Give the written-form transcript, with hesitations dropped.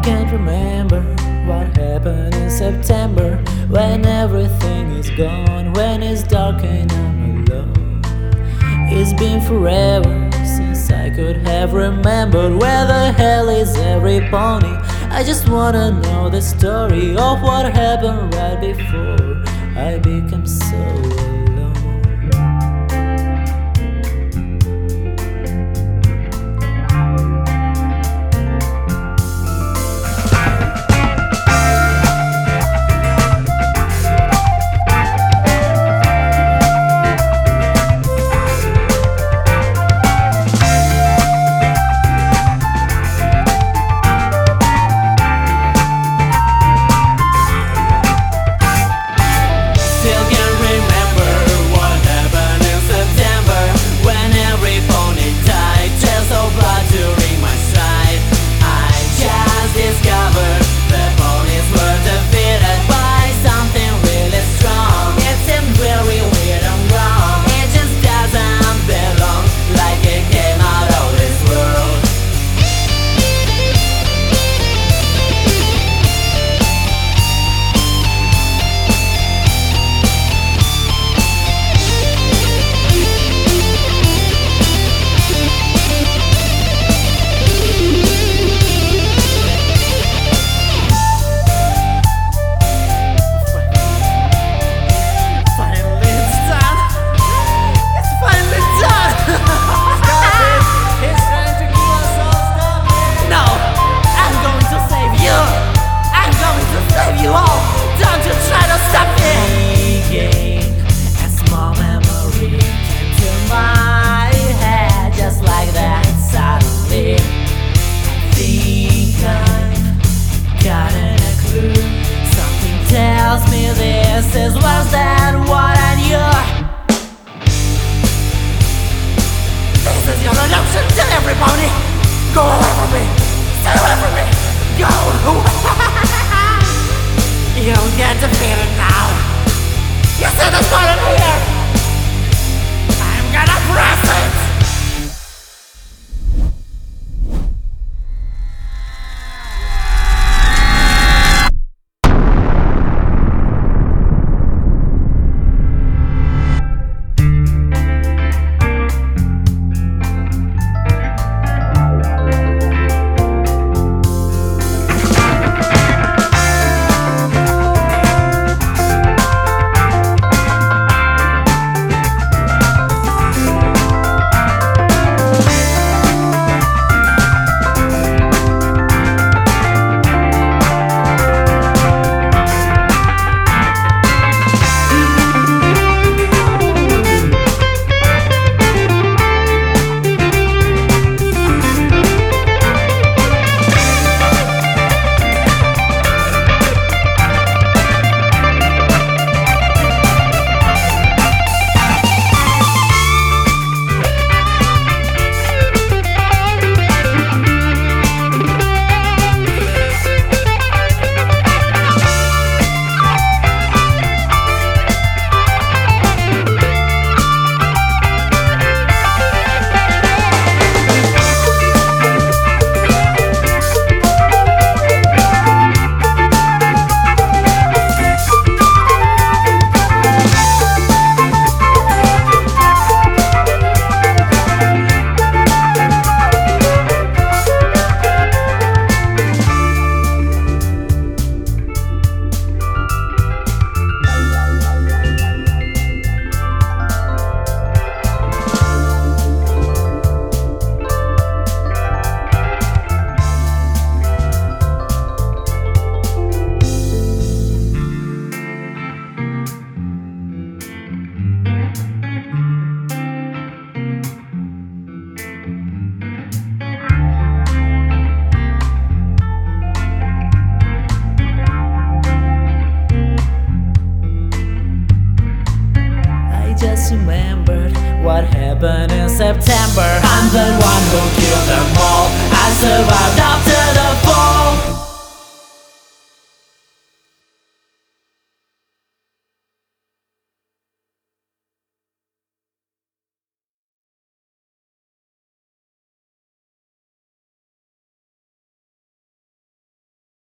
can't remember what happened in September, when everything is gone, when it's dark and I'm alone. It's been forever since I could have remembered where the hell is every pony. I just wanna know the story of what happened right before I became so alone. This is worse than what I knew. This is your redemption to everybody. Go away from me. Stay away from me. Go. You get defeated now. You see this button here? I'm gonna press it. Remembered what happened in September. I'm the one who killed them all. I survived after